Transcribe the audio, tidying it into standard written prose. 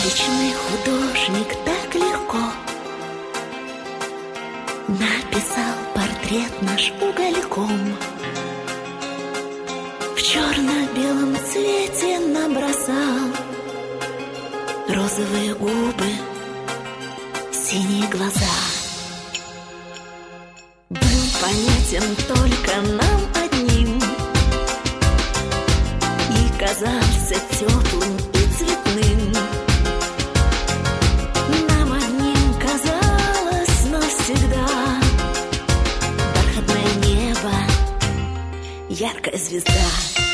Вечный художник так легко написал портрет наш угольком. В черно-белом цвете набросал розовые губы, синие глаза. Был понятен только нам одним и казался теплым и цветным. Нам одним казалось навсегда бархатное небо, яркая звезда.